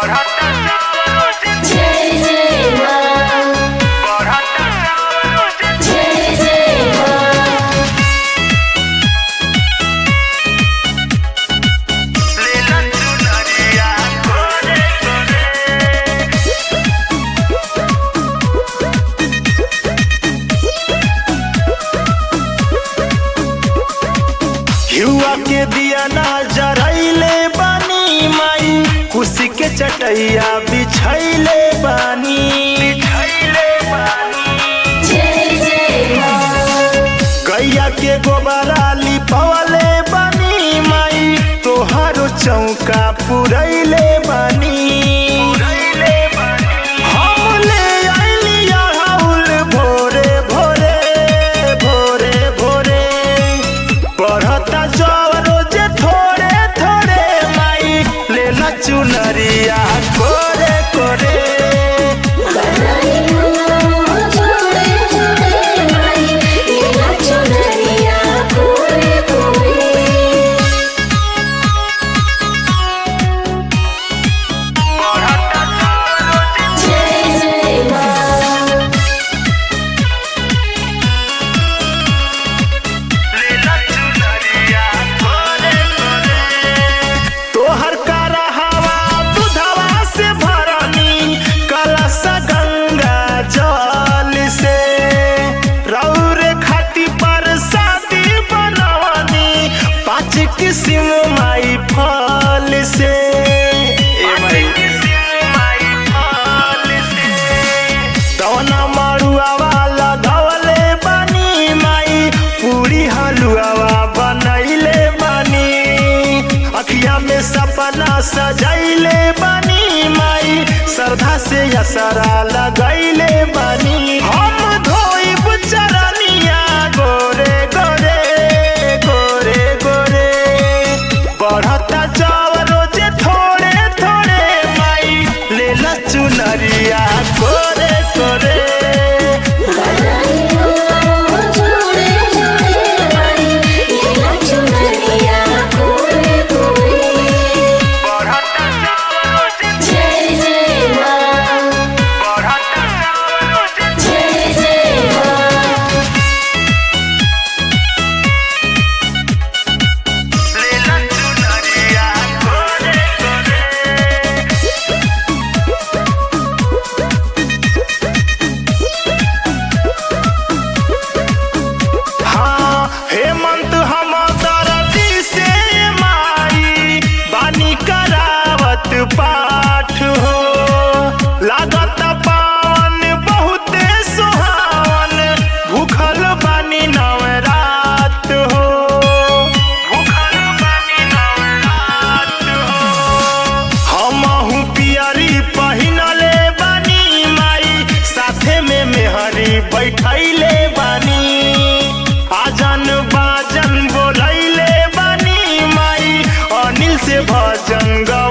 युवा के दिया ना जरैले बानी माई, कुर्सी के चटैया बिछैले बानी। गैया के गोबरा लिपवले बानी माई, तोहारो चौका पुरैले बानी। चुनरिया कोरे कोरे किस्म माई फल से दवना मरुआ वाला धवले बानी माई, पूरी हलुआ बनैले बानी। अखिया में सपना सजैले बानी माई, श्रद्धा से असरा लगैले बानी। हम धोइब चरनिया गोरे गोरे गोरे गोरे, बढ़ता जाव रोजे थोड़े थोड़े माई, लेला चुनरिया कोरे कोरे। पाठ हो लागत पावन बहुते सुहावन, भूखल बानी नवरात हो, भूखल बानी नवरात हो। हमहु पियरी पहिनले बानी माई, साथे में मेहरी बैठैले बानी। आजन बाजन बोलैले बानी माई, अनिल से भजन गा